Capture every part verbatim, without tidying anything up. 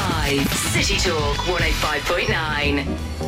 Live, City Talk one oh five point nine.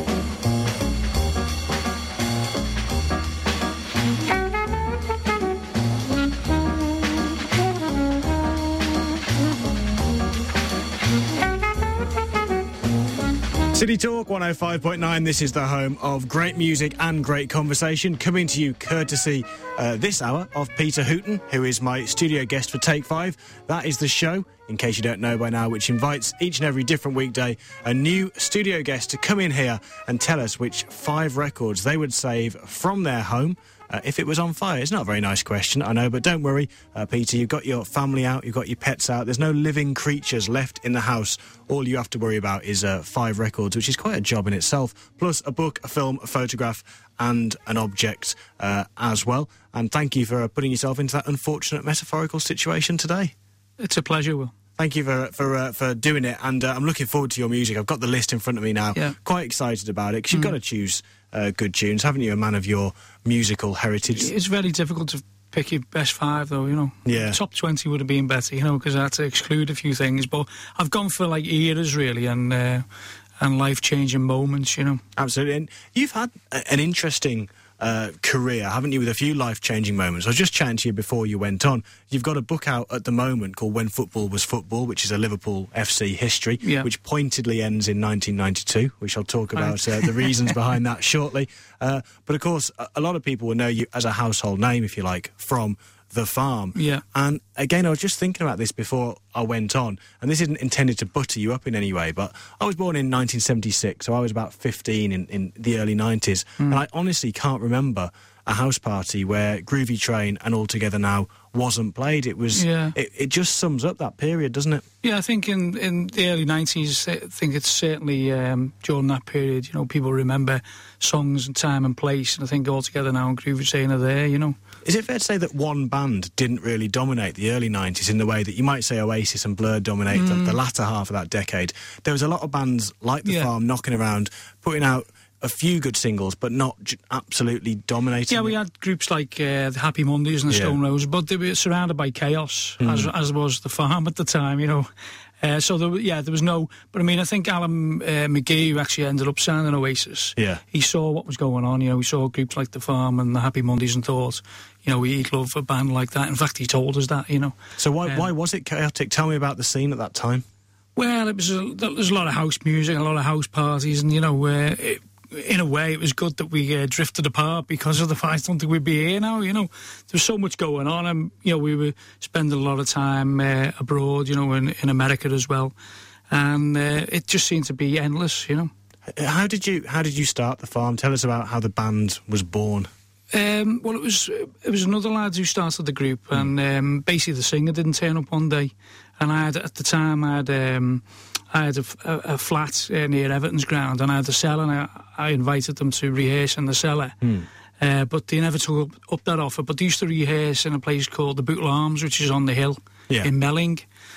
City Talk one oh five point nine, this is the home of great music and great conversation, coming to you courtesy uh, this hour of Peter Hooton, who is my studio guest for Take Five. That is the show, in case you don't know by now, which invites each and every different weekday a new studio guest to come in here and tell us which five records they would save from their home Uh, if it was on fire. It's not a very nice question, I know, but don't worry, uh, Peter, you've got your family out, you've got your pets out, there's no living creatures left in the house. All you have to worry about is uh, five records, which is quite a job in itself, plus a book, a film, a photograph, and an object uh, as well. And thank you for uh, putting yourself into that unfortunate metaphorical situation today. It's a pleasure, Will. Thank you for for uh, for doing it, and uh, I'm looking forward to your music. I've got the list in front of me now. Yeah. Quite excited about it, because you've Mm. got to choose uh, good tunes, haven't you, a man of your musical heritage? It's very difficult to pick your best five, though, you know. Yeah. Top twenty would have been better, you know, because I had to exclude a few things. But I've gone for, like, eras, really, and uh, and life-changing moments, you know. Absolutely. And you've had a, an interesting uh, career, haven't you, with a few life-changing moments. I was just chatting to you before you went on. You've got a book out at the moment called When Football Was Football, which is a Liverpool F C history, Yeah. which pointedly ends in nineteen ninety-two, which I'll talk about uh, the reasons behind that shortly. Uh, but, of course, a, a lot of people will know you as a household name, if you like, from The Farm. Yeah. And again, I was just thinking about this before I went on, and this isn't intended to butter you up in any way, but I was born in nineteen seventy-six, so I was about fifteen in, in the early nineties, Mm. and I honestly can't remember a house party where Groovy Train and All Together Now wasn't played. It was, Yeah. it, it just sums up that period, doesn't it? Yeah, I think in, in the early nineties, I think it's certainly um, during that period, you know, people remember songs and time and place, and I think All Together Now and Groovy Train are there, you know. Is it fair to say that one band didn't really dominate the early nineties in the way that you might say Oasis and Blur dominate the, the latter half of that decade? There was a lot of bands like The Yeah. Farm knocking around, putting out a few good singles, but not j- absolutely dominating. Yeah, we had groups like uh, the Happy Mondays and the Yeah. Stone Roses, but they were surrounded by chaos, Mm. as, as was The Farm at the time, you know. Uh, so, there, yeah, there was no... But, I mean, I think Alan uh, McGee, who actually ended up signing Oasis, Yeah. he saw what was going on, you know. He saw groups like The Farm and the Happy Mondays and thought, you know, he'd love a band like that. In fact, he told us that, you know. So why Um, why was it chaotic? Tell me about the scene at that time. Well, it was a, there was a lot of house music, a lot of house parties, and, you know, uh, it, in a way, it was good that we uh, drifted apart because of the fact I don't think we'd be here now, you know. There's so much going on, and, you know, we were spending a lot of time uh, abroad, you know, in, in America as well, and uh, it just seemed to be endless, you know. How did you How did you start The Farm? Tell us about how the band was born. Um, well, it was it was another lad who started the group, Mm. and um, basically the singer didn't turn up one day, and I had at the time I had um, I had a, a, a flat uh, near Everton's ground, and I had a cellar, and I, I invited them to rehearse in the cellar. Mm. Uh, but they never took up, up that offer. But they used to rehearse in a place called the Bootle Arms, which is on the hill Yeah. in Melling.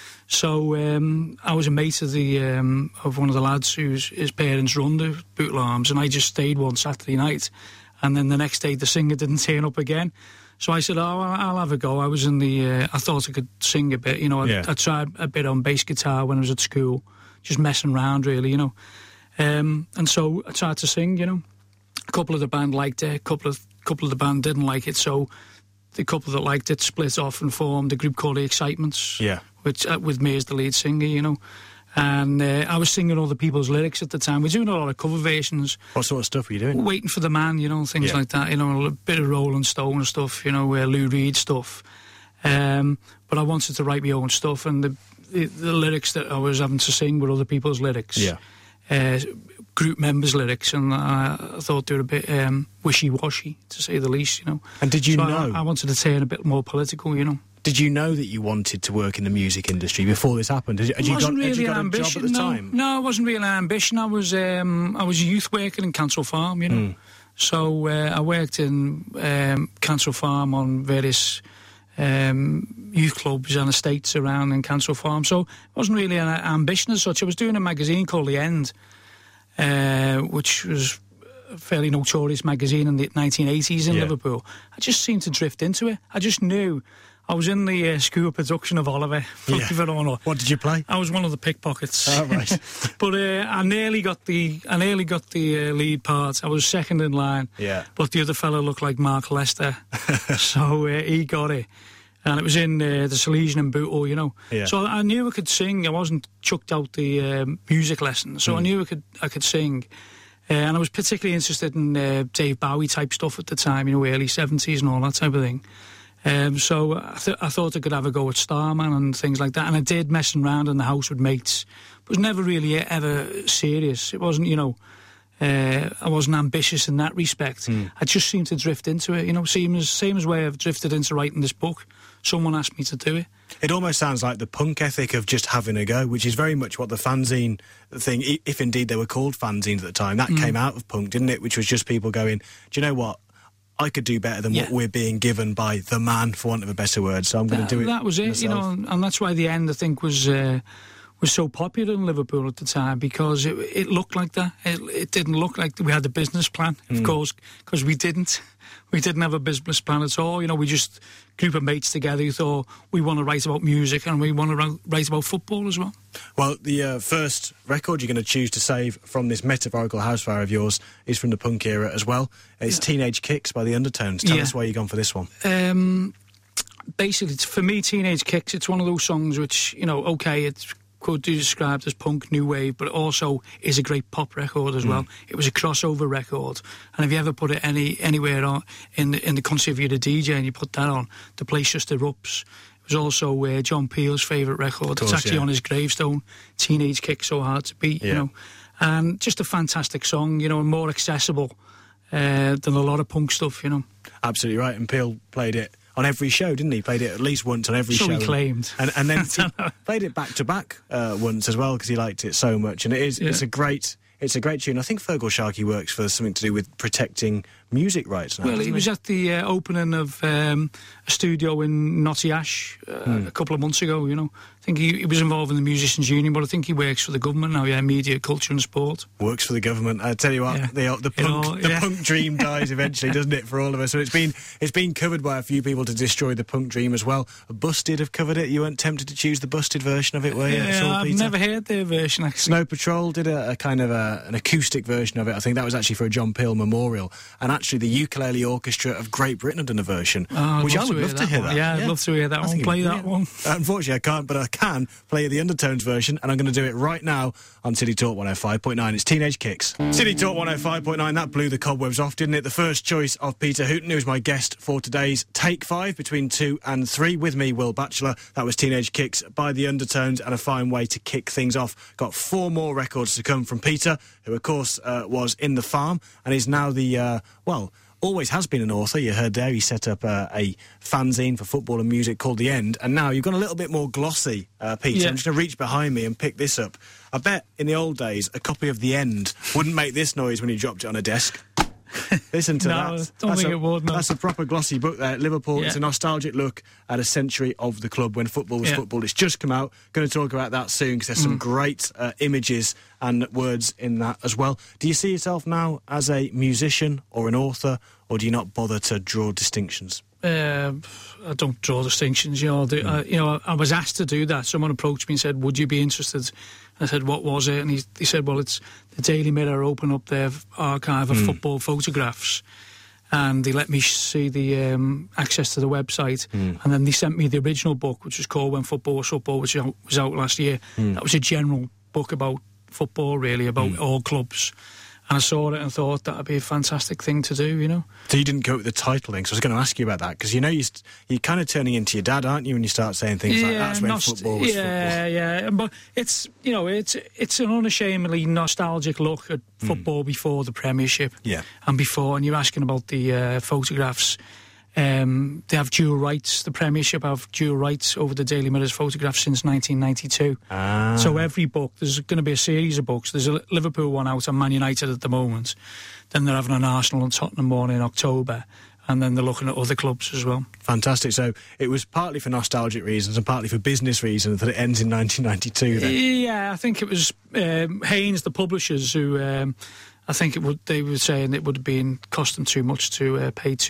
So um, I was a mate of the um, of one of the lads whose his parents run the Bootle Arms, and I just stayed one Saturday night, and then the next day the singer didn't turn up again. So I said, "Oh, I'll I'll have a go." I was in the. Uh, I thought I could sing a bit, you know. I, Yeah. I tried a bit on bass guitar when I was at school, just messing around, really, you know. Um, and so I tried to sing, you know. A couple of the band liked it, a couple of couple of the band didn't like it. So the couple that liked it split off and formed a group called The Excitements, Yeah. which uh, with me as the lead singer, you know. And uh, I was singing other people's lyrics at the time. We're doing a lot of cover versions. What sort of stuff were you doing? Waiting for the Man, you know, things Yeah. like that. You know, a bit of Rolling Stone stuff, you know, uh, Lou Reed stuff. Um, but I wanted to write my own stuff, and the, the the lyrics that I was having to sing were other people's lyrics. Yeah. Uh, group members' lyrics, and I, I thought they were a bit um, wishy-washy, to say the least, you know. And did you so know? I, I wanted to turn a bit more political, you know. Did you know that you wanted to work in the music industry before this happened? Had you, had It you wasn't got, had really you got an a ambition. job at the no, time? no, it wasn't really an ambition. I was um, I was a youth worker in Cancel Farm, you know. Mm. So uh, I worked in um, Cancel Farm on various um, youth clubs and estates around in Cancel Farm. So it wasn't really an ambition as such. I was doing a magazine called The End, uh, which was a fairly notorious magazine in the nineteen eighties in Yeah. Liverpool. I just seemed to drift into it. I just knew I was in the uh, school production of Oliver. Yeah. For honor. What did you play? I was one of the pickpockets. Oh, right. But uh, I nearly got the I nearly got the uh, lead part. I was second in line. Yeah. But the other fellow looked like Mark Lester, so uh, he got it. And it was in uh, the Silesian and Bootle, you know. Yeah. So I knew I could sing. I wasn't chucked out the um, music lessons, so mm. I knew I could I could sing. Uh, and I was particularly interested in uh, Dave Bowie type stuff at the time, you know, early seventies and all that type of thing. Um, so I, th- I thought I could have a go at Starman and things like that. And I did messing around in the house with mates. It was never really ever serious. It wasn't, you know, uh, I wasn't ambitious in that respect. Mm. I just seemed to drift into it, you know, same as, same as way I've drifted into writing this book. Someone asked me to do it. It almost sounds like the punk ethic of just having a go, which is very much what the fanzine thing, if indeed they were called fanzines at the time, that mm. came out of punk, didn't it? Which was just people going, do you know what? I could do better than yeah. what we're being given by the man, for want of a better word, so I'm going to do it That was it, myself. You know, and that's why The End, I think, was uh, was so popular in Liverpool at the time, because it, it looked like that. It, it didn't look like we had a business plan, of mm. course, because we didn't. We didn't have a business plan at all. You know, we just group of mates together who thought we want to write about music and we want to write about football as well. Well, the uh, first record you're going to choose to save from this metaphorical housefire of yours is from the punk era as well. It's yeah. Teenage Kicks by the Undertones. Tell yeah. us why you've gone for this one. Um, basically, for me, Teenage Kicks, it's one of those songs which, you know, OK, it's could be described as punk, new wave, but it also is a great pop record as well. Mm. It was a crossover record, and if you ever put it any anywhere on in the, in the country, if you're a D J and you put that on, the place just erupts. It was also uh, John Peel's favourite record. Course, it's actually yeah. on his gravestone. Teenage Kick, So Hard to Beat, yeah. you know, and just a fantastic song, you know, and more accessible uh, than a lot of punk stuff, you know. Absolutely right, and Peel played it on every show, didn't he? Played it at least once on every so show. So he claimed. And, and then he played it back to back uh, once as well because he liked it so much. And it is, yeah. it's a great, it's a great tune. I think Fergal Sharkey works for something to do with protecting music rights now. Well, he was at the uh, opening of um, a studio in Notty Ash uh, mm. a couple of months ago, you know. I think he, he was involved in the Musicians' Union, but I think he works for the government now, yeah, media, culture and sport. Works for the government. I tell you what, yeah. the, the, punk, know, the yeah. punk dream dies eventually, doesn't it, for all of us? So it's been it's been covered by a few people to destroy the punk dream as well. Busted have covered it. You weren't tempted to choose the Busted version of it, were you? Yeah, all, I've Peter? never heard their version, actually. Snow Patrol did a, a kind of a, an acoustic version of it. I think that was actually for a John Peel memorial. And actually the Ukulele Orchestra of Great Britain have done a version, oh, which I would to love to hear that. Yeah, I'd yeah. love to hear that I one. Play that one. Uh, unfortunately, I can't, but I can play the Undertones version, and I'm going to do it right now on City Talk one oh five point nine. It's Teenage Kicks. City Talk one oh five point nine, that blew the cobwebs off, didn't it? The first choice of Peter Hooton, who is my guest for today's Take Five, between two and three. With me, Will Batchelor. That was Teenage Kicks by the Undertones, and a fine way to kick things off. Got four more records to come from Peter, who, of course, uh, was in The Farm, and is now the, uh, well... always has been an author. You heard there he set up uh, a fanzine for football and music called The End, and now you've gone a little bit more glossy, uh, Peter. Yeah. I'm just going to reach behind me and pick this up. I bet in the old days a copy of The End wouldn't make this noise when you dropped it on a desk. Listen to no, that. I don't that's think a, it would. No. That's a proper glossy book there. Liverpool, yeah. It's a nostalgic look at a century of the club when football was yeah. football. It's just come out. Going to talk about that soon because there's some mm. great uh, images and words in that as well. Do you see yourself now as a musician or an author, or do you not bother to draw distinctions? Uh, I don't draw distinctions, you know. The, mm. uh, you know, I was asked to do that. Someone approached me and said, "Would you be interested?" I said, "What was it?" And he, he said, "Well, it's the Daily Mirror open up their archive of mm. football photographs, and they let me see the um, access to the website, mm. and then they sent me the original book, which was called When Football Was Football, which was out last year. Mm. That was a general book about football, really, about mm. all clubs." And I saw it and thought that would be a fantastic thing to do, you know. So you didn't go with the titling, so I was going to ask you about that, because you know you st- you're kind of turning into your dad, aren't you, when you start saying things yeah, like that's when nost- football was yeah, football. Yeah, yeah, but it's, you know, it's it's an unashamedly nostalgic look at football mm. before the Premiership. Yeah. And before, and you're asking about the uh, photographs. Um, they have dual rights. The Premiership have dual rights over the Daily Mirror's photographs since nineteen ninety-two. Ah. So every book, there's going to be a series of books. There's a Liverpool one out on Man United at the moment. Then they're having an Arsenal and Tottenham one in October. And then they're looking at other clubs as well. Fantastic. So it was partly for nostalgic reasons and partly for business reasons that it ends in nineteen ninety-two then? Yeah, I think it was um, Haynes, the publishers, who... Um, I think it would. They were saying it would have been cost them too much to uh, pay two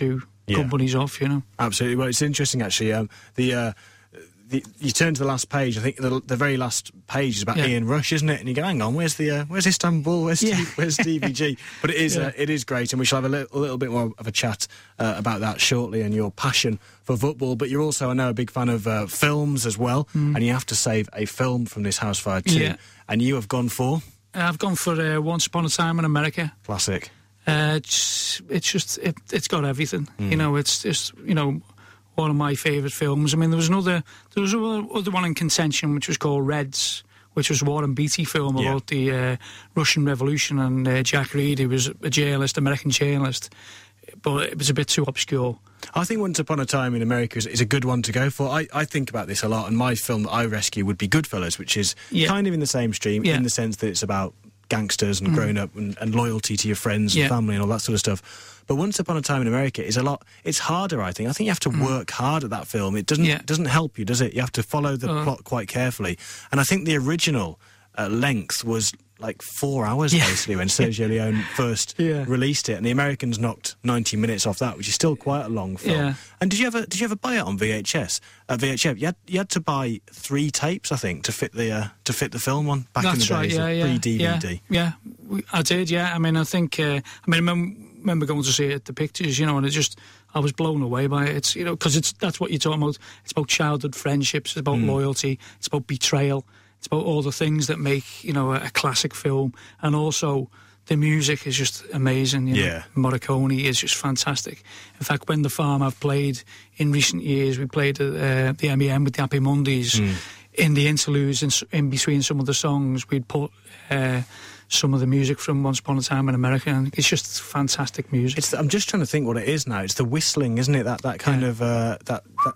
yeah. companies off, you know. Absolutely. Well, it's interesting, actually. Um, the... Uh, The, you turn to the last page. I think the, the very last page is about yeah. Ian Rush, isn't it? And you go, "Hang on, where's the uh, where's Istanbul? Where's yeah. Steve, where's Stevie G?" But it is yeah. uh, it is great, and we shall have a little, a little bit more of a chat uh, about that shortly and your passion for football. But you're also, I know, a big fan of uh, films as well, mm. and you have to save a film from this house fire too. Yeah. And you have gone for? I've gone for uh, Once Upon a Time in America. Classic. Uh, it's it's just it, it's got everything. Mm. You know, it's just you know. one of my favourite films. I mean, there was another, there was another one in contention which was called Reds, which was a Warren Beatty film yeah. about the uh, Russian Revolution, and uh, Jack Reed, who was a journalist, American journalist, but it was a bit too obscure. I think Once Upon a Time in America is, is a good one to go for. I, I think about this a lot, and my film that I rescue would be Goodfellas, which is yeah. kind of in the same stream, yeah. in the sense that it's about gangsters and mm. growing up and, and loyalty to your friends and yeah. family and all that sort of stuff. But Once Upon a Time in America is a lot. It's harder, I think. I think you have to mm. work hard at that film. It doesn't yeah. doesn't help you, does it? You have to follow the uh. plot quite carefully. And I think the original uh, length was like four hours yeah. basically when Sergio Leone first yeah. released it, and the Americans knocked ninety minutes off that, which is still quite a long film. Yeah. And did you ever did you ever buy it on V H S? Uh, V H S, you had you had to buy three tapes, I think, to fit the uh, to fit the film on back That's in the right, days yeah, of yeah, pre-D V D. Yeah, yeah, I did. Yeah, I mean, I think uh, I mean, I remember, remember going to see it at the pictures, you know, and it just I was blown away by it. It's you know because it's that's what you're talking about. It's about childhood friendships. It's about mm. loyalty. It's about betrayal. It's about all the things that make, you know, a, a classic film. And also, the music is just amazing. You yeah. know? Morricone is just fantastic. In fact, when The Farm I've played in recent years, we played at uh, the M E M with the Happy Mondays. Mm. In the interludes, in, in between some of the songs, we'd put uh, some of the music from Once Upon a Time in America, and it's just fantastic music. It's the, I'm just trying to think what it is now. It's the whistling, isn't it? That that kind yeah. of... Uh, that. that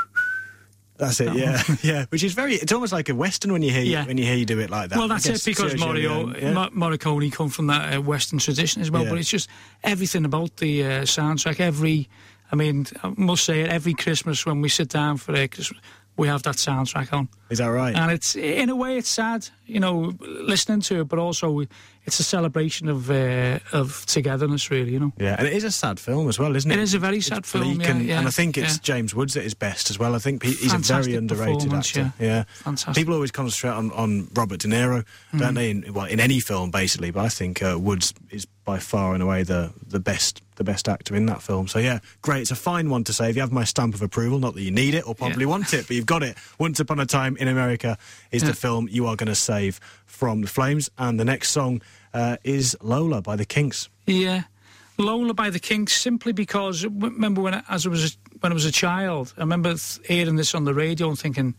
That's it, yeah, yeah. Which is very—it's almost like a western when you hear yeah. when you hear you do it like that. Well, that's it because Mario, yeah. Morricone come from that uh, western tradition as well. Yeah. But it's just everything about the uh, soundtrack. Every, I mean, I must say it. Every Christmas when we sit down for uh, Christmas, we have that soundtrack on. Is that right? And it's in a way it's sad, you know, listening to it, but also it's a celebration of uh, of togetherness, really, you know. Yeah, and it is a sad film as well, isn't it? It is a very sad it's film, yeah, and, yeah. and I think it's yeah. James Woods at his best as well. I think he's Fantastic a very underrated actor. Yeah. yeah, Fantastic. People always concentrate on, on Robert De Niro, mm. don't they? In, well, in any film, basically, but I think uh, Woods is by far and away the the best the best actor in that film. So yeah, great. It's a fine one to save. You have my stamp of approval. Not that you need it or probably yeah. want it, but you've got it. Once Upon a Time in America is yeah. the film you are going to save from the flames. And the next song uh, is Lola by the Kinks. Yeah, Lola by the Kinks, simply because remember when I, as I was a, when I was a child, I remember hearing this on the radio and thinking,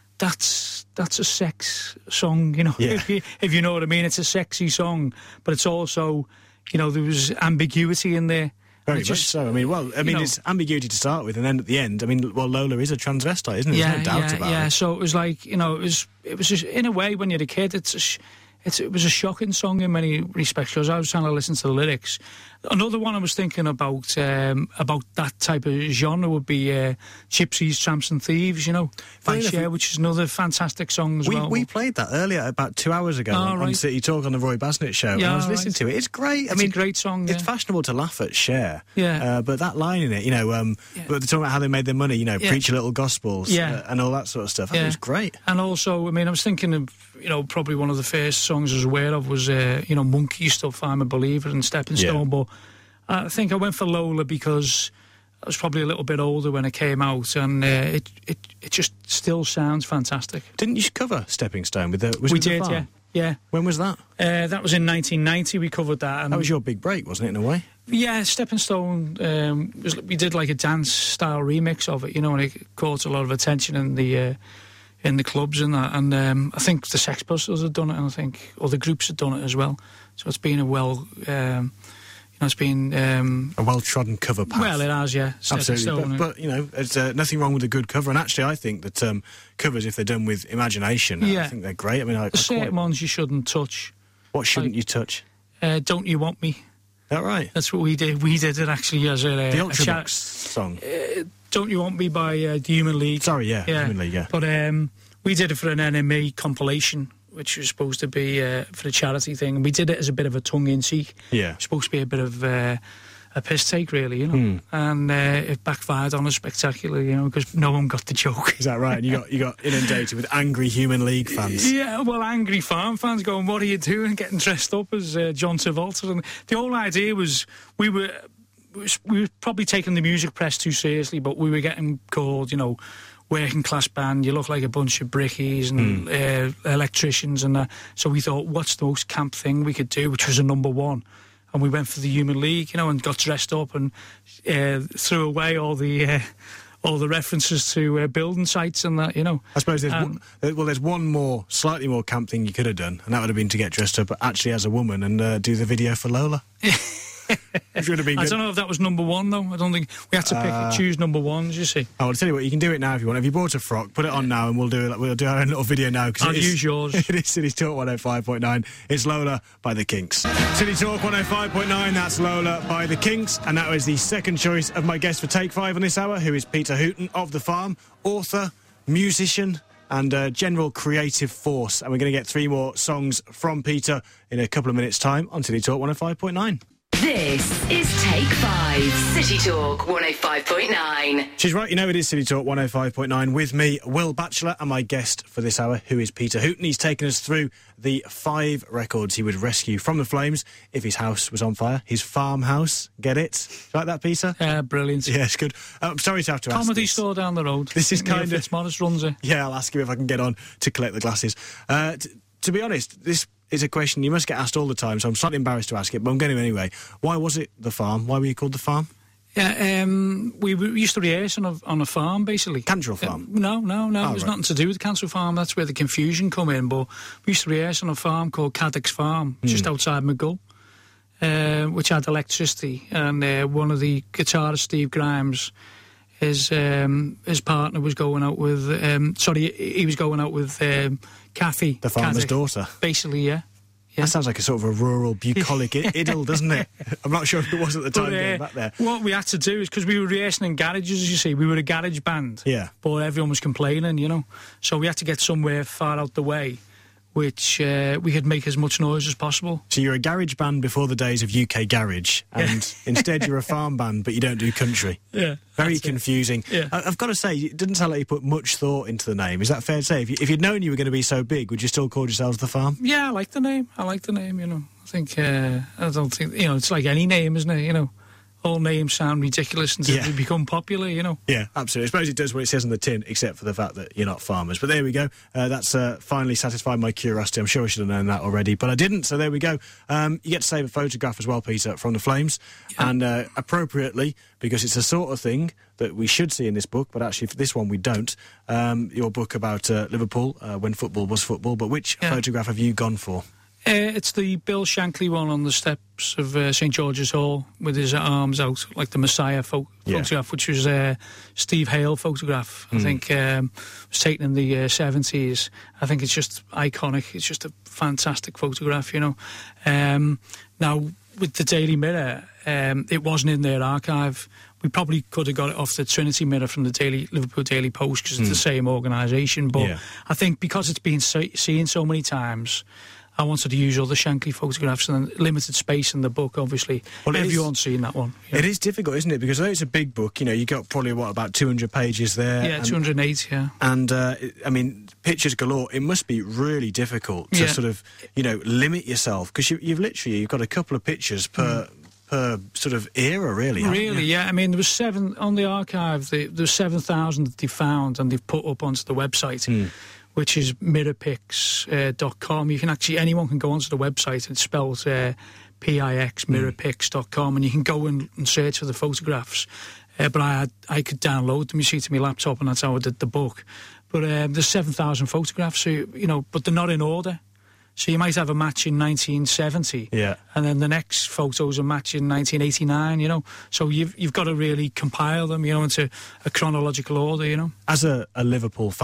that's that's a sex song, you know. Yeah. if, you, if you know what I mean, it's a sexy song, but it's also, you know, there was ambiguity in there. Very much just, so. I mean, well, I mean, know, it's ambiguity to start with, and then at the end, I mean, well, Lola is a transvestite, isn't it? Yeah, There's no doubt yeah, about yeah. it. Yeah, so it was like, you know, it was, it was just, in a way, when you're a kid, it's, a sh- it's it was a shocking song in many respects, because I was trying to listen to the lyrics. Another one I was thinking about um, about that type of genre would be uh, Gypsies, Tramps and Thieves, you know, by Cher, which is another fantastic song as we, well. We played that earlier, about two hours ago, oh, on, right. on City Talk on the Roy Basnett show, yeah, and I was listening right. to it. It's great. I it's mean, a great song, yeah. It's fashionable to laugh at Cher, yeah. uh, but that line in it, you know, um, yeah. but they're talking about how they made their money, you know, yeah. preach a little gospels yeah. uh, and all that sort of stuff. I yeah. think it was great. And also, I mean, I was thinking of, you know, probably one of the first songs I was aware of was, uh, you know, Monkey Stuff, I'm a Believer, and Stepping Stone, yeah. but I think I went for Lola because I was probably a little bit older when it came out, and uh, it, it it just still sounds fantastic. Didn't you cover Stepping Stone with the? Was we it did, the yeah, yeah. When was that? Uh, that was in nineteen ninety. We covered that. And that was your big break, wasn't it? In a way. Yeah, Stepping Stone. Um, was, we did like a dance style remix of it, you know, and it caught a lot of attention in the uh, in the clubs and that. And um, I think the Sex Pistols had done it, and I think other groups had done it as well. So it's been a well. Um, It's been um, a well-trodden cover path. Well, it has, yeah, absolutely. But, but you know, there's uh, nothing wrong with a good cover. And actually, I think that um, covers, if they're done with imagination, yeah. I think they're great. I mean, I, the I certain quite... ones you shouldn't touch. What shouldn't like, you touch? Uh, Don't You Want Me? Is that right? That's what we did. We did it actually as a uh, the Ultravox cha- song. Uh, Don't You Want Me by uh, the Human League. Sorry, yeah, yeah. Human League, yeah. But um, we did it for an N M E compilation, which was supposed to be uh, for a charity thing. And we did it as a bit of a tongue-in-cheek. Yeah. It was supposed to be a bit of uh, a piss take, really, you know. Mm. And uh, it backfired on us spectacularly, you know, because no one got the joke. Is that right? And you got you got inundated with angry Human League fans. Yeah, well, angry farm fans going, "What are you doing?" Getting dressed up as uh, John Travolta. And the whole idea was we were we were probably taking the music press too seriously, but we were getting called, you know, working class band. You look like a bunch of brickies and mm. uh, electricians, and uh, so we thought, what's the most camp thing we could do, which was a number one. And we went for the Human League, you know, and got dressed up and uh, threw away all the uh, all the references to uh, building sites and that, you know. I suppose there's um, one, well, there's one more, slightly more camp thing you could have done, and that would have been to get dressed up actually as a woman and uh, do the video for Lola. Which would have been I good. don't know if that was number one, though. I don't think we had to pick Uh, choose number ones, you see. Oh, I'll tell you what, you can do it now if you want. If you bought a frock, put it on now and we'll do it. We'll do our own little video now. I'll it is, use yours. It is City Talk one oh five point nine. It's Lola by The Kinks. City Talk one oh five point nine, that's Lola by The Kinks. And that was the second choice of my guest for Take Five on this hour, who is Peter Hooton of The Farm, author, musician, and uh, general creative force. And we're going to get three more songs from Peter in a couple of minutes' time on City Talk one oh five point nine. This is Take Five, City Talk one oh five point nine. She's right, you know it is City Talk one oh five point nine with me, Will Batchelor, and my guest for this hour, who is Peter Hooton. He's taken us through the five records he would rescue from the flames if his house was on fire. His farmhouse, get it? Like that, Peter? Yeah, brilliant. Yes, good. Uh, I'm sorry to have to ask Comedy this. store down the road. This is Neil kind of... Fitzmaurice runs it. Yeah, I'll ask him if I can get on to collect the glasses. Uh, t- to be honest, this is a question you must get asked all the time, so I'm slightly embarrassed to ask it, but I'm going to anyway. Why was it The Farm? Why were you called The Farm? Yeah, um, we, we used to rehearse on a, on a farm, basically. Cantrell Farm? Uh, no, no, no. Oh, it was right. nothing to do with the Cantrell Farm. That's where the confusion come in. But we used to rehearse on a farm called Caddick's Farm, mm. just outside McGull, uh, which had electricity. And uh, one of the guitarists, Steve Grimes, his um, his partner was going out with... Um, sorry, he was going out with um, Kathy. The farmer's Caddick. daughter? Basically, yeah. Yeah. That sounds like a sort of a rural, bucolic I- idyll, doesn't it? I'm not sure if it was at the time But, uh, going back there. What we had to do is, because we were rehearsing in garages, as you see, we were a garage band. Yeah. But everyone was complaining, you know. So we had to get somewhere far out the way, which uh, we could make as much noise as possible. So you're a garage band before the days of U K Garage, and instead you're a farm band, but you don't do country. Yeah. Very confusing. Yeah. I- I've got to say, it didn't sound like you put much thought into the name. Is that fair to say? If, you, if you'd known you were going to be so big, would you still call yourselves The Farm? Yeah, I like the name. I like the name, you know. I think, uh, I don't think, you know, it's like any name, isn't it, you know. All names sound ridiculous until Yeah. they become popular, you know. Yeah, absolutely. I suppose it does what it says on the tin, except for the fact that you're not farmers. But there we go. Uh, that's uh, finally satisfied my curiosity. I'm sure I should have known that already, but I didn't, so there we go. Um, you get to save a photograph as well, Peter, from the flames, Yeah. and uh, appropriately, because it's the sort of thing that we should see in this book, but actually for this one we don't. Um, your book about uh, Liverpool, uh, when football was football, but which Yeah. photograph have you gone for? Uh, it's the Bill Shankly one on the steps of uh, St George's Hall with his arms out, like the Messiah pho- Yeah. photograph, which was a uh, Steve Hale photograph. I think um, it was taken in the uh, seventies. I think it's just iconic. It's just a fantastic photograph, you know. Um, now, with the Daily Mirror, um, it wasn't in their archive. We probably could have got it off the Trinity Mirror from the Daily Liverpool Daily Post because it's the same organisation. But Yeah. I think because it's been so- seen so many times, I wanted to use all the Shankly photographs and limited space in the book, obviously. Well, it is- everyone's seen that one. Yeah, It is difficult, isn't it? Because although it's a big book, you know, you got probably, what, about two hundred pages there? yeah and- two hundred eight, yeah. And, uh, I mean, pictures galore. It must be really difficult to Yeah. sort of, you know, limit yourself. Because you, you've literally, you've got a couple of pictures per per sort of era, really. haven't you? Really, yeah. I mean, there was seven, on the archive, the, there was seven thousand that they found and they've put up onto the website, which is mirrorpix dot com. You can actually, anyone can go onto the website. It's spelled uh, P I X, mirrorpix dot com, and you can go and, and search for the photographs. Uh, but I had, I could download them, you see, to my laptop, and that's how I did the book. But um, there's seven thousand photographs, so, you know, but they're not in order. So you might have a match in nineteen seventy, Yeah. and then the next photo's a match in nineteen eighty-nine, you know. So you've you've got to really compile them, you know, into a chronological order, you know. As a, a Liverpool fan,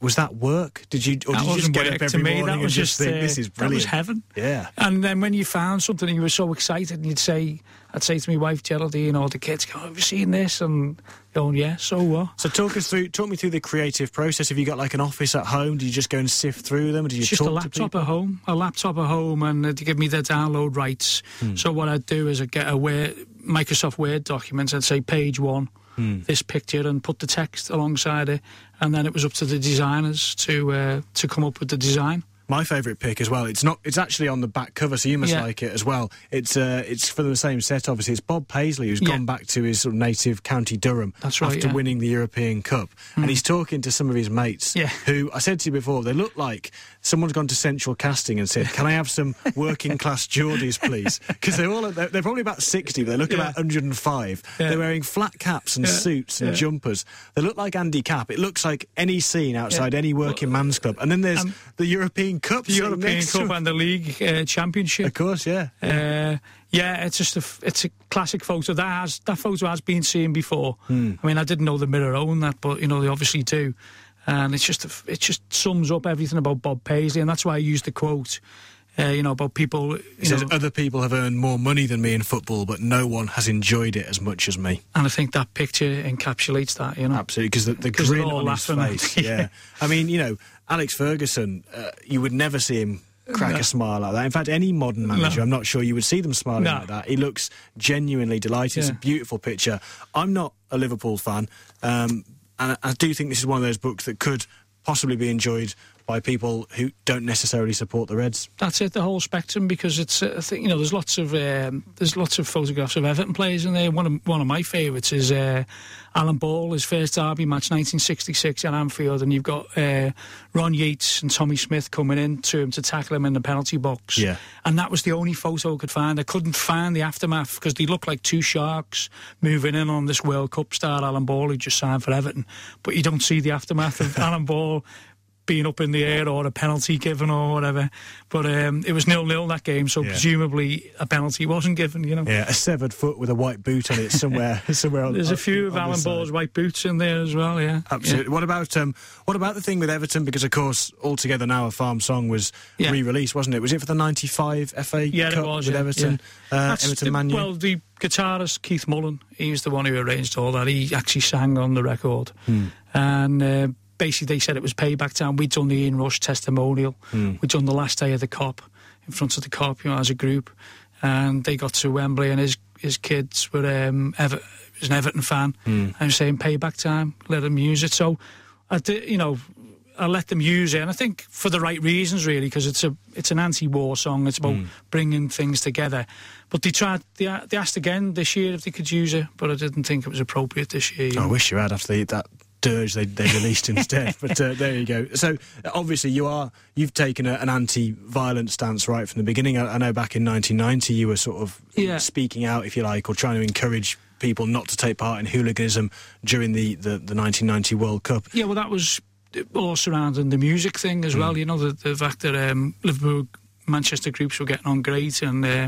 was that work? Did you, or that did you just get work up every to me. morning That was and just think, uh, this is that brilliant? was heaven. Yeah. And then when you found something and you were so excited, and you'd say, I'd say to my wife Geraldine or the kids, "Go, have you seen this?" And going, "Yeah, so what?" So talk us through, talk me through the creative process. Have you got like an office at home? Do you just go and sift through them? Or do you It's just talk a laptop to people? at home, a laptop at home, and uh, to give me the download rights. Hmm. So what I'd do is I'd get a Word, Microsoft Word document. I'd say page one, Hmm. this picture, and put the text alongside it, and then it was up to the designers to uh, to come up with the design. My favourite pick as well. It's not. It's actually on the back cover, so you must Yeah. like it as well. It's uh, it's from the same set, obviously. It's Bob Paisley who's Yeah. gone back to his sort of native County Durham That's right, after yeah. winning the European Cup, and he's talking to some of his mates. Yeah. Who I said to you before, they look like someone's gone to Central Casting and said, "Can I have some working class Geordies, please?" Because they're all they're, they're probably about sixty, but they look Yeah. about one hundred and five. Yeah. They're wearing flat caps and Yeah. suits and Yeah. jumpers. They look like Andy Capp. It looks like any scene outside Yeah. any working man's club. And then there's Um, the European Cup. The sitting European next to Cup it. and the League uh, Championship. Of course, yeah. Uh, yeah, it's just a f- it's a classic photo. That has that photo has been seen before. Hmm. I mean, I didn't know the Mirror owned that, but you know they obviously do. And it's just a f it just sums up everything about Bob Paisley, and that's why I used the quote. Uh, you know about people. You He says, know, other people have earned more money than me in football, but no one has enjoyed it as much as me. and I think that picture encapsulates that. You know, Absolutely, because the, the 'Cause they're grin all on his laughing. face. Yeah. I mean, you know, Alex Ferguson, uh, you would never see him crack No. a smile like that. In fact, any modern manager, No. I'm not sure you would see them smiling No. like that. He looks genuinely delighted. It's a Yeah. beautiful picture. I'm not a Liverpool fan, um, and I, I do think this is one of those books that could possibly be enjoyed by people who don't necessarily support the Reds. that's it, the whole spectrum, because it's uh, I think, you know there's lots of um, there's lots of photographs of Everton players in there. One of one of my favourites is uh, Alan Ball, his first derby match, nineteen sixty-six at Anfield, and you've got uh, Ron Yates and Tommy Smith coming in to him to tackle him in the penalty box. Yeah. And that was the only photo I could find. I couldn't find the aftermath because they look like two sharks moving in on this World Cup star Alan Ball who just signed for Everton, but you don't see the aftermath of Alan Ball being up in the air or a penalty given or whatever. But um, it was nil-nil that game, so Yeah. presumably a penalty wasn't given, you know. Yeah, a severed foot with a white boot on it somewhere. somewhere on, There's a few on of the Alan side. Ball's white boots in there as well, yeah. Absolutely. What about um, what about the thing with Everton? Because of course, Altogether Now a Farm Song was Yeah. re-released, wasn't it? Was it for the ninety-five F A Yeah, Cup it was, with yeah, Everton? yeah. Uh, That's Everton the- Man U? Well, the guitarist Keith Mullen, he was the one who arranged all that. He actually sang on the record. Hmm. And uh, basically they said it was payback time. We'd done the Ian Rush testimonial. Hmm. We'd done the last day of the Cop in front of the Cop, you know, as a group. And they got to Wembley, and his his kids were um, Ever- was an Everton fan. Hmm. And was saying payback time, let them use it. So, I did, you know, I let them use it, and I think for the right reasons, really, because it's a it's an anti-war song. It's about bringing things together. But they tried, they, they asked again this year if they could use it, but I didn't think it was appropriate this year. You I know? wish you had after the, that dirge they, they released instead. But uh, there you go. So obviously you are you've taken a, an anti-violent stance right from the beginning. I, I know back in nineteen ninety you were sort of Yeah. speaking out, if you like, or trying to encourage people not to take part in hooliganism during the, the, the nineteen ninety World Cup. Yeah, well, that was all surrounding the music thing as well. You know, the, the fact that um, Liverpool, Manchester groups were getting on great, and uh,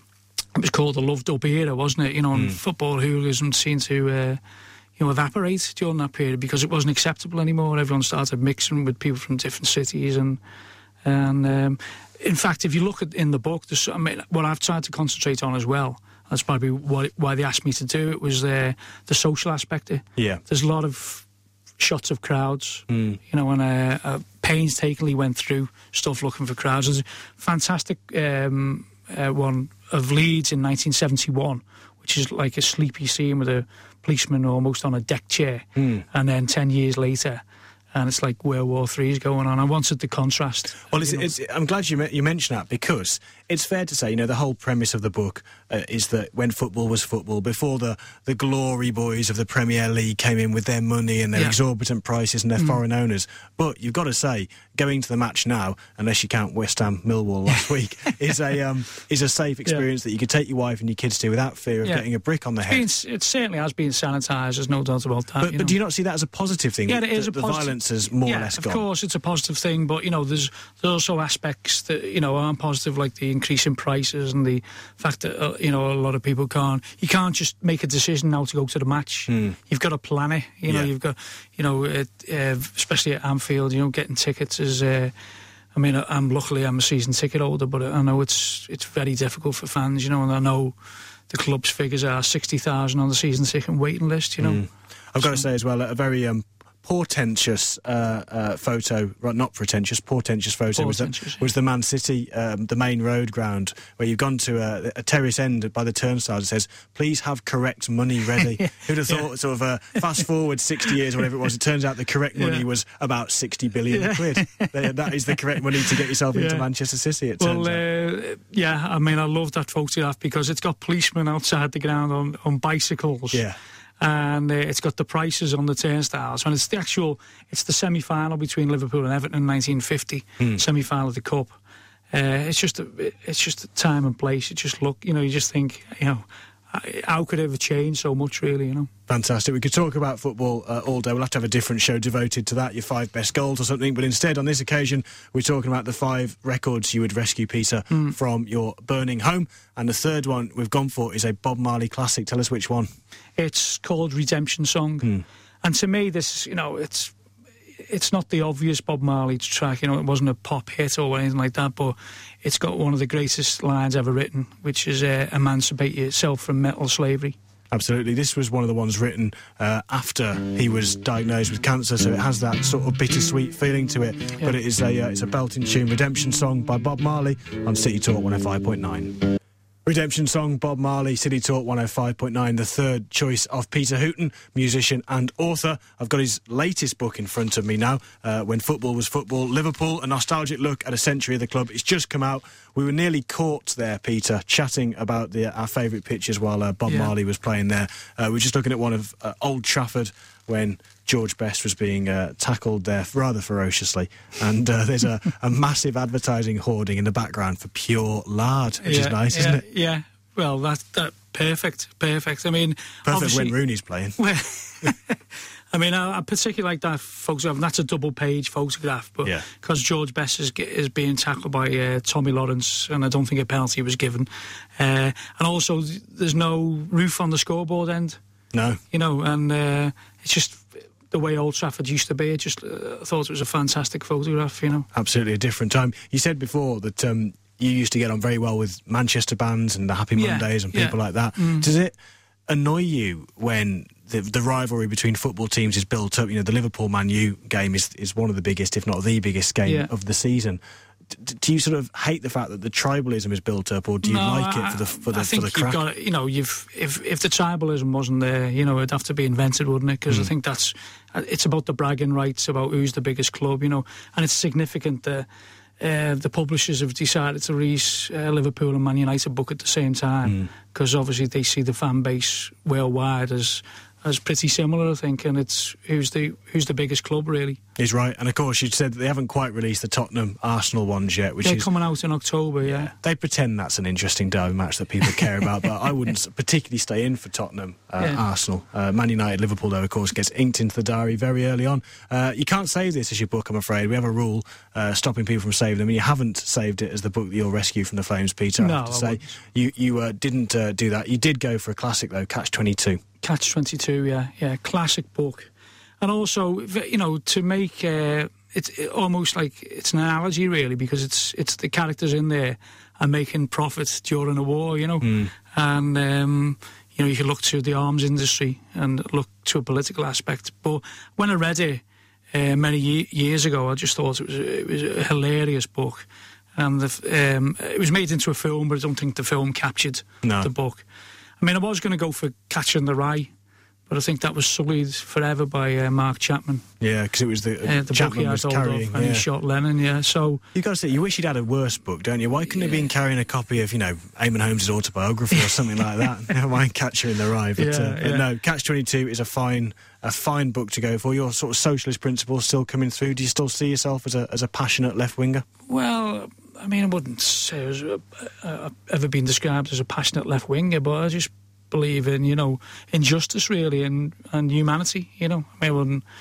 it was called the loved up era, wasn't it? You know, and football hooliganism seemed to, uh, you know, evaporate during that period because it wasn't acceptable anymore. Everyone started mixing with people from different cities, and and um, in fact, if you look at in the book, there's, I mean, what I've tried to concentrate on as well. That's probably why, why they asked me to do it, was uh, the social aspect. Yeah. There's a lot of shots of crowds, you know, and uh, uh, painstakingly went through stuff looking for crowds. There's a fantastic um, uh, one of Leeds in nineteen seventy-one, which is like a sleepy scene with a policeman almost on a deck chair, and then ten years later, and it's like World War Three is going on. I wanted the contrast. Well, it's, you know. it's, I'm glad you, me- you mentioned that, because it's fair to say, you know, the whole premise of the book uh, is that when football was football, before the, the glory boys of the Premier League came in with their money and their Yeah. exorbitant prices and their foreign owners. But you've got to say, going to the match now, unless you count West Ham Millwall last week, is a um, is a safe experience that you could take your wife and your kids to without fear of Yeah. getting a brick on the It's head. been, it certainly has been sanitised, there's no doubt about that. But, you but know. do you not see that as a positive thing? Yeah, that it is the, a the positive- violence has more yeah, or less of gone. Of course, it's a positive thing, but, you know, there's, there's also aspects that, you know, aren't positive, like the increase in prices and the fact that, uh, you know, a lot of people can't... You can't just make a decision now to go to the match. Mm. You've got to plan it, you know, yeah. you've got, you know, it, uh, especially at Anfield, you know, getting tickets is... Uh, I mean, I'm luckily I'm a season ticket holder, but I know it's it's very difficult for fans, you know, and I know the club's figures are sixty thousand on the season ticket waiting list, you know. Mm. I've got so. to say as well, a very um, portentous uh, uh, photo, right, not pretentious, portentous photo portentous, was, the, yeah. was the Man City, um, the main road ground, where you've gone to a, a terrace end by the turnstile. It says, please have correct money ready. yeah. Who'd have thought, yeah. sort of, uh, fast forward sixty years or whatever it was, it turns out the correct money yeah. was about sixty billion yeah. quid. That is the correct money to get yourself yeah. into Manchester City, it turns well, out. Uh, yeah, I mean, I love that photograph because it's got policemen outside the ground on, on bicycles. Yeah. And uh, it's got the prices on the turnstiles. And it's the actual, it's the semi-final between Liverpool and Everton in nineteen fifty, mm. semi-final of the Cup. Uh, it's just, a, it's just a time and place. It just look, you know, you just think, you know, how could it have changed so much, really, you know? Fantastic. We could talk about football uh, all day. We'll have to have a different show devoted to that, your five best goals or something. But instead, on this occasion, we're talking about the five records you would rescue, Peter, mm. from your burning home. And the third one we've gone for is a Bob Marley classic. Tell us which one. It's called Redemption Song. Mm. And to me, this, you know, it's it's not the obvious Bob Marley track. You know, it wasn't a pop hit or anything like that, but it's got one of the greatest lines ever written, which is uh, emancipate yourself from mental slavery. Absolutely. This was one of the ones written uh, after he was diagnosed with cancer, so it has that sort of bittersweet feeling to it. Yeah. But it is a uh, it's a belting tune, Redemption Song by Bob Marley on City Talk one oh five point nine. Redemption Song, Bob Marley, City Talk one oh five point nine, the third choice of Peter Hooton, musician and author. I've got his latest book in front of me now, uh, When Football Was Football, Liverpool, a nostalgic look at a century of the club. It's just come out. We were nearly caught there, Peter, chatting about the, our favourite pitches while uh, Bob yeah. Marley was playing there. Uh, we were just looking at one of uh, Old Trafford when George Best was being uh, tackled there rather ferociously, and uh, there's a, a massive advertising hoarding in the background for Pure Lard, which yeah, is nice, yeah, isn't it? Yeah, well, that's that perfect, perfect. I mean, perfect when Rooney's playing. Well, I mean, I, I particularly like that photograph, and that's a double-page photograph, but because yeah. George Best is, is being tackled by uh, Tommy Lawrence, and I don't think a penalty was given, uh, and also there's no roof on the scoreboard end. No, you know, and uh, it's just the way Old Trafford used to be. I just uh, thought it was a fantastic photograph, you know. Absolutely a different time. You said before that um, you used to get on very well with Manchester bands and the Happy yeah, Mondays and people yeah. like that. Mm. Does it annoy you when the, the rivalry between football teams is built up? You know, the Liverpool-Man U game is, is one of the biggest, if not the biggest game yeah. of the season. D- do you sort of hate the fact that the tribalism is built up, or do you no, like I, it for the for the I think for the crack? You've got, you know, you've if if the tribalism wasn't there, you know, it'd have to be invented, wouldn't it? Because mm. I think that's it's about the bragging rights, about who's the biggest club, you know, and it's significant that uh, the publishers have decided to release uh, Liverpool and Man United book at the same time, because mm. obviously they see the fan base worldwide as. as pretty similar, I think, and it's who's the who's the biggest club, really. He's right, and of course you said that they haven't quite released the Tottenham Arsenal ones yet, which they're is coming out in October. Yeah, yeah. They pretend that's an interesting derby match that people care about, but I wouldn't particularly stay in for Tottenham uh, yeah. Arsenal. Uh, Man United, Liverpool, though, of course, gets inked into the diary very early on. Uh, you can't save this as your book, I'm afraid. We have a rule uh, stopping people from saving them, and you haven't saved it as the book that you'll rescue from the flames, Peter. No, I have to I say, wouldn't. you you uh, didn't uh, do that. You did go for a classic though, Catch twenty-two. Catch twenty-two, yeah, yeah, classic book, and also, you know, to make uh, it's it almost like it's an analogy, really, because it's it's the characters in there are making profits during a war, you know, mm. and um, you know, you can look to the arms industry and look to a political aspect. But when I read it uh, many ye- years ago, I just thought it was it was a hilarious book, and the, um, it was made into a film, but I don't think the film captured no. the book. I mean, I was going to go for Catching the Rye, but I think that was sullied forever by uh, Mark Chapman. Yeah, because it was the, uh, uh, the Chapman book he was had hold carrying, of, and yeah. he shot Lennon. Yeah, so you got to say, you wish you'd had a worse book, don't you? Why couldn't yeah. have been carrying a copy of, you know, Eamon Holmes' autobiography or something like that? Never mind Catcher in the Rye, but, yeah, uh, but yeah. no, Catch twenty-two is a fine, a fine book to go for. Your sort of socialist principles still coming through. Do you still see yourself as a as a passionate left winger? Well, I mean, I wouldn't say I was, uh, I've ever been described as a passionate left winger, but I just believe in, you know, in justice, really, and, and humanity, you know. I mean, I wouldn't,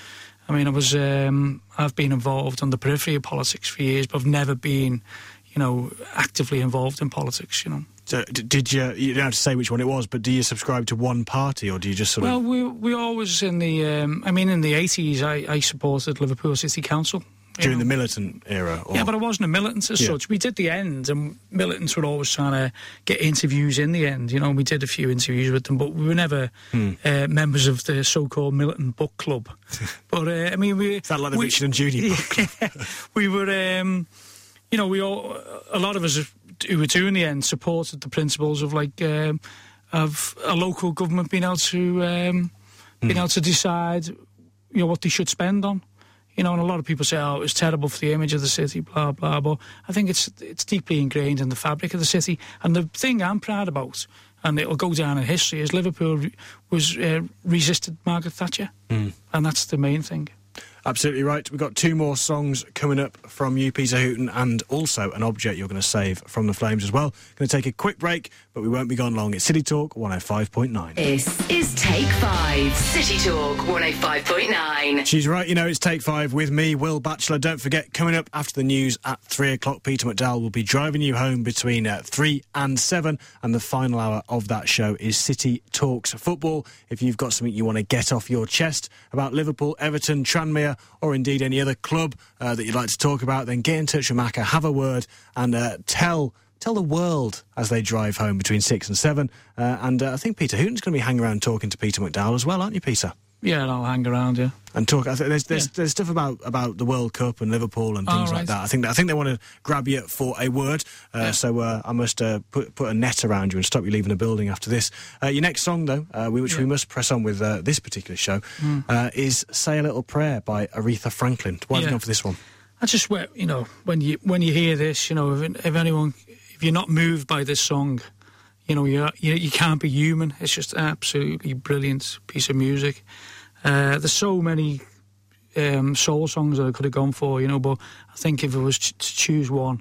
I mean, I was, um, I've been involved on the periphery of politics for years, but I've never been, you know, actively involved in politics, you know. So d- did you, you don't have to say which one it was, but do you subscribe to one party or do you just sort well, of... Well, we, we always in the, um, I mean, in the eighties, I, I supported Liverpool City Council. During know. the militant era? Or? Yeah, but I wasn't a militant as yeah. such. We did the end, and militants were always trying to get interviews in the end, you know, and we did a few interviews with them, but we were never hmm. uh, members of the so-called militant book club. But, uh, I mean, we... Is that like the we, Richard and Judy book club? Yeah, we were, um, you know, we all, a lot of us who were doing the end supported the principles of, like, um, of a local government being able to, um, being hmm. able to decide, you know, what they should spend on. You know, and a lot of people say, oh, it was terrible for the image of the city, blah, blah, blah. I think it's it's deeply ingrained in the fabric of the city. And the thing I'm proud about, and it'll go down in history, is Liverpool re- was uh, resisted Margaret Thatcher. Mm. And that's the main thing. Absolutely right. We've got two more songs coming up from you, Peter Hooton, and also an object you're going to save from the Flames as well. Going to take a quick break, but we won't be gone long. It's City Talk one oh five point nine. This is Take Five, City Talk one oh five point nine. She's right, you know, it's Take Five with me, Will Batchelor. Don't forget, coming up after the news at three o'clock, Peter McDowell will be driving you home between uh, three and seven, and the final hour of that show is City Talks Football. If you've got something you want to get off your chest about Liverpool, Everton, Tranmere, or indeed any other club uh, that you'd like to talk about, then get in touch with Macca, have a word, and uh, tell tell the world as they drive home between six and seven. Uh, and uh, I think Peter Hooton's going to be hanging around talking to Peter McDowell as well, aren't you, Peter? Yeah, and I'll hang around, yeah. And talk. I think there's there's, yeah. there's stuff about, about the World Cup and Liverpool and things oh, right. like that. I think I think they want to grab you for a word. Uh, yeah. So uh, I must uh, put put a net around you and stop you leaving the building after this. Uh, your next song, though, uh, which yeah. we must press on with uh, this particular show, mm. uh, is "Say a Little Prayer" by Aretha Franklin. Why have yeah. you gone for this one? I just, you know, when you when you hear this, you know, if, if anyone, if you're not moved by this song, you know, you you you can't be human. It's just an absolutely brilliant piece of music. Uh, there's so many um, soul songs that I could have gone for, you know, but I think if it was ch- to choose one,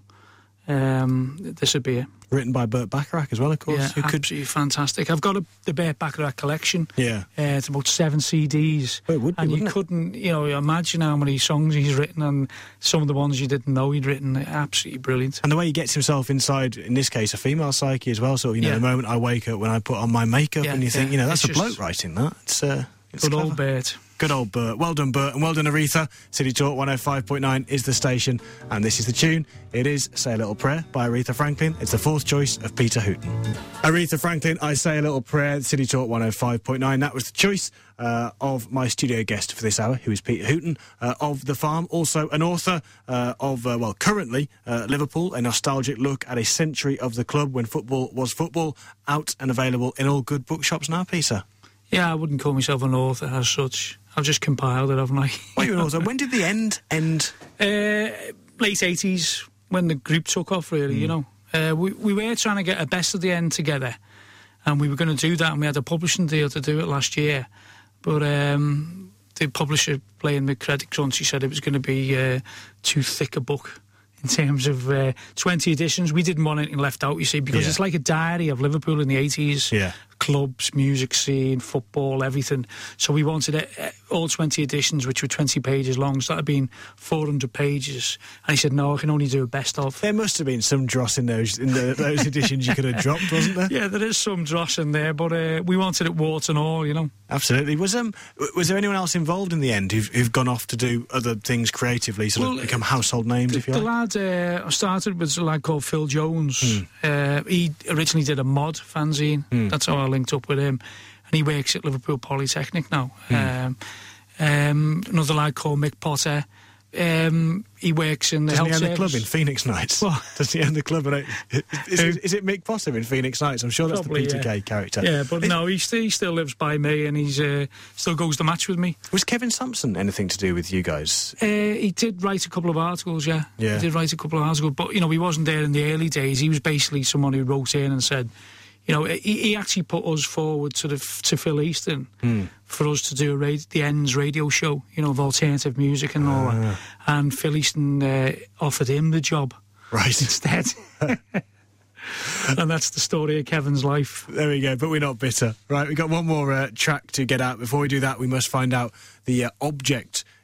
um, this would be it. Written by Burt Bacharach as well, of course. Yeah, Who absolutely could... fantastic. I've got a, the Burt Bacharach collection. Yeah. Uh, it's about seven C Ds. Well, it would be, and you it? couldn't, you know, imagine how many songs he's written and some of the ones you didn't know he'd written. Absolutely brilliant. And the way he gets himself inside, in this case, a female psyche as well. So, you know, yeah. the moment I wake up, when I put on my makeup, yeah, and you think, yeah. you know, that's it's a bloke writing that. It's uh, It's Good clever. old Bert. Good old Bert. Well done, Bert, and well done, Aretha. City Talk one oh five point nine is the station, and this is the tune. It is Say a Little Prayer by Aretha Franklin. It's the fourth choice of Peter Hooton. Aretha Franklin, I Say a Little Prayer, City Talk one oh five point nine. That was the choice uh, of my studio guest for this hour, who is Peter Hooton uh, of The Farm, also an author uh, of, uh, well, currently, uh, Liverpool, a nostalgic look at a century of the club when football was football, out and available in all good bookshops now, Peter. Yeah, I wouldn't call myself an author as such. I've just compiled it, haven't I? Well, you're an author. When did the end end? Uh, late eighties, when the group took off, really, mm. you know. Uh, we, we were trying to get a best of the end together, and we were going to do that, and we had a publishing deal to do it last year. But um, the publisher, playing with Credit Crunch, he said it was going to be uh, too thick a book in terms of uh, twenty editions. We didn't want anything left out, you see, because yeah. it's like a diary of Liverpool in the eighties. Yeah. Clubs, music scene, football, everything. So we wanted it, uh, all twenty editions, which were twenty pages long. So that had been four hundred pages. And he said, no, I can only do a best of. There must have been some dross in those in the, those editions you could have dropped, wasn't there? Yeah, there is some dross in there, but uh, we wanted it warts and all, you know. Absolutely. Was um was there anyone else involved in the end who've, who've gone off to do other things creatively, sort well, of become household names, the, if you the like? The lad, uh, I started with a lad called Phil Jones. Hmm. Uh, he originally did a mod fanzine. Hmm. That's how I linked up with him. And he works at Liverpool Polytechnic now. Hmm. Um, um, another lad called Mick Potter. Um, he works in the Doesn't health he own service. the club in Phoenix Nights? What? Does he own the club? In, is, is, is it Mick Potter in Phoenix Nights? I'm sure that's Probably, the Peter yeah. Kay character. Yeah, but it, no, he, st- he still lives by me, and he's uh, still goes to match with me. Was Kevin Sampson anything to do with you guys? Uh, he did write a couple of articles, yeah. yeah. He did write a couple of articles, but, you know, he wasn't there in the early days. He was basically someone who wrote in and said, you know, he, he actually put us forward to, the, to Phil Easton mm. for us to do a radio, the Ends radio show, you know, of alternative music and all uh. that. And Phil Easton uh, offered him the job. Right. Instead. And that's the story of Kevin's life. There we go, but we're not bitter. Right, we've got one more uh, track to get out. Before we do that, we must find out the uh, object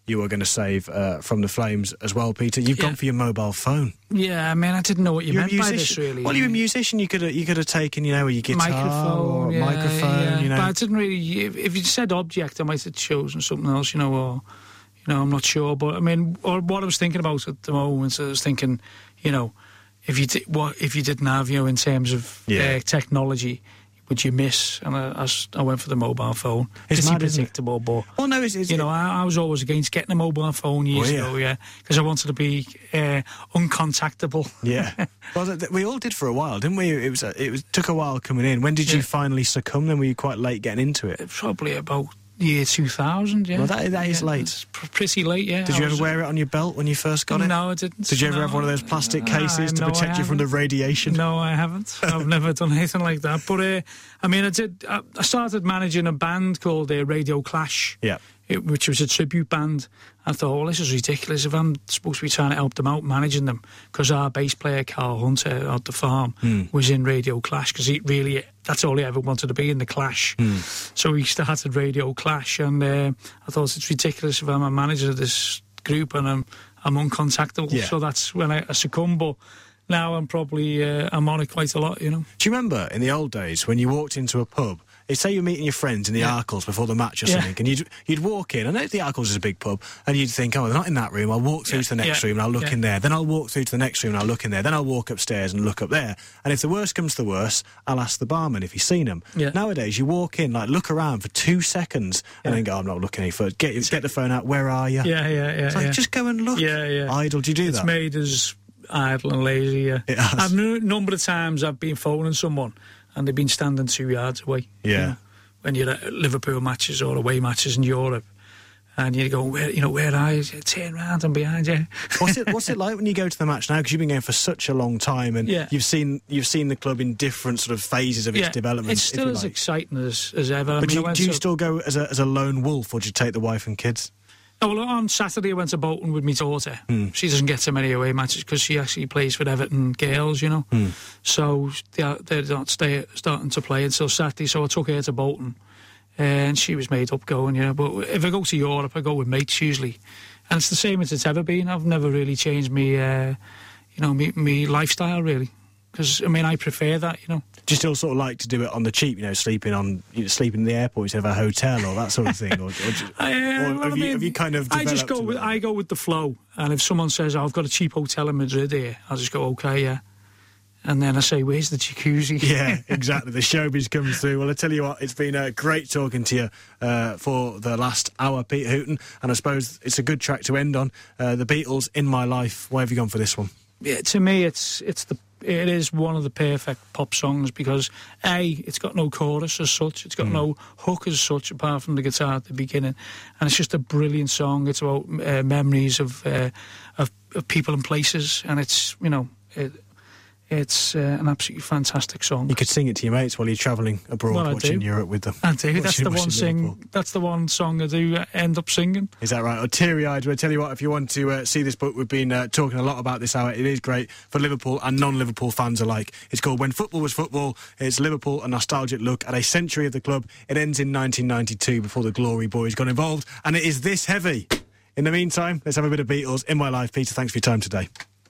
you were going to save uh, from the flames as well, Peter. You've Yeah. gone for your mobile phone. Yeah, I mean, I didn't know what you You're a meant by this, musician. really. Well, you're a musician. You could have, you could have taken, you know, your guitar microphone, or yeah, microphone. yeah. You know, But I didn't really. If, if you said object, I might have chosen something else, you know, or you know, I'm not sure. But I mean, or what I was thinking about at the moment, I was thinking, you know, if you did, what if you didn't have, you know, in terms of Yeah. uh, technology, would you miss? And I, I s- I went for the mobile phone. It's It's mad, isn't it? predictable, but. well, no, it's, it's You know, I, I was always against getting a mobile phone years Oh, yeah. ago, yeah, because I wanted to be uh, uncontactable. yeah. Well, th- th- we all did for a while, didn't we? It was, uh, it was took a while coming in. When did you Yeah. finally succumb? Then were you quite late getting into it? Probably about year two thousand, yeah. Well, that- that is Yeah, late. it's pr- pretty late, yeah. Did I you ever was- wear it on your belt when you first got it? No, I didn't. Did you ever no. have one of those plastic Ah, cases to no, I protect you from the haven't. radiation? No, I haven't. I've never done anything like that. But, uh, I mean, I did. I I started managing a band called uh, Radio Clash. Yeah. It, which was a tribute band. I thought, well, this is ridiculous. If I'm supposed to be trying to help them out, managing them, because our bass player, Carl Hunter, out the farm, Hmm. was in Radio Clash, because he really, that's all he ever wanted to be, in the Clash. Hmm. So he started Radio Clash, and uh, I thought, it's ridiculous if I'm a manager of this group and I'm, I'm uncontactable. Yeah. So that's when I, I succumbed. But now I'm probably, uh, I'm on it quite a lot, you know. Do you remember in the old days when you walked into a pub? Say you're meeting your friends in the Yeah. Arkles before the match or Yeah. something, and you'd you'd walk in. I know the Arkles is a big pub, and you'd think, oh, they're not in that room. I'll walk through Yeah. to the next Yeah. room and I'll look Yeah. in there. Then I'll walk through to the next room and I'll look in there. Then I'll walk upstairs and look up there. And if the worst comes to the worst, I'll ask the barman if he's seen him. Yeah. Nowadays, you walk in, like look around for two seconds, and Yeah. then go, I'm not looking any further. Get get the phone out. Where are you? Yeah, yeah, yeah. It's like yeah. just go and look. Yeah, yeah. Idle. Do you do It's that? made us idle and lazy, yeah. It has. I've kn- a number of times I've been phoning someone and they've been standing two yards away. you Yeah. know, when you're at Liverpool matches or away matches in Europe. And you go, where, you know, where are you? Turn round, I'm behind you. What's it What's it like when you go to the match now? Because you've been going for such a long time, and Yeah. you've seen you've seen the club in different sort of phases of its development. It's if still you as like. exciting as, as ever. I But mean, do I you, went do you to- still go as a as a lone wolf, or do you take the wife and kids? Oh, well, on Saturday I went to Bolton with my daughter. Hmm. She doesn't get so many away matches because she actually plays for Everton girls, you know. Hmm. So they are, they're not stay, starting to play until Saturday. So I took her to Bolton, and she was made up going, you know. But if I go to Europe, I go with mates usually, and it's the same as it's ever been. I've never really changed me, uh, you know, me, me lifestyle really. Because I mean, I prefer that, you know. Do you still sort of like to do it on the cheap, you know, sleeping on you know, sleeping in the airport instead of a hotel or that sort of thing, or, or, do you- Uh, or well, have, I you, mean, have you kind of I just developed go a with little- I go with the flow, and if someone says, oh, "I've got a cheap hotel in Madrid here," I'll just go, "Okay, yeah," and then I say, "Where's the jacuzzi?" Yeah, exactly. The showbiz comes through. Well, I tell you what, it's been uh, great talking to you uh, for the last hour, Pete Hooton, and I suppose it's a good track to end on. Uh, the Beatles, "In My Life." Why have you gone for this one? Yeah, to me, it's it's the it is one of the perfect pop songs because A, it's got no chorus as such, it's got Mm. no hook as such apart from the guitar at the beginning, and it's just a brilliant song. It's about uh, memories of, uh, of of people and places, and it's you know it, it's uh, an absolutely fantastic song. You could sing it to your mates while you're travelling abroad, Well, I watching do. Europe with them. I do. That's Watching- the one watching sing. Liverpool. That's the one song I do uh, end up singing. Is that right? Or teary-eyed. Well, I tell you what, if you want to uh, see this book, we've been uh, talking a lot about this hour. It is great for Liverpool and non-Liverpool fans alike. It's called When Football Was Football. It's Liverpool, a nostalgic look at a century of the club. It ends in nineteen ninety-two before the Glory Boys got involved, and it is this heavy. In the meantime, let's have a bit of Beatles, "In My Life." Peter, thanks for your time today.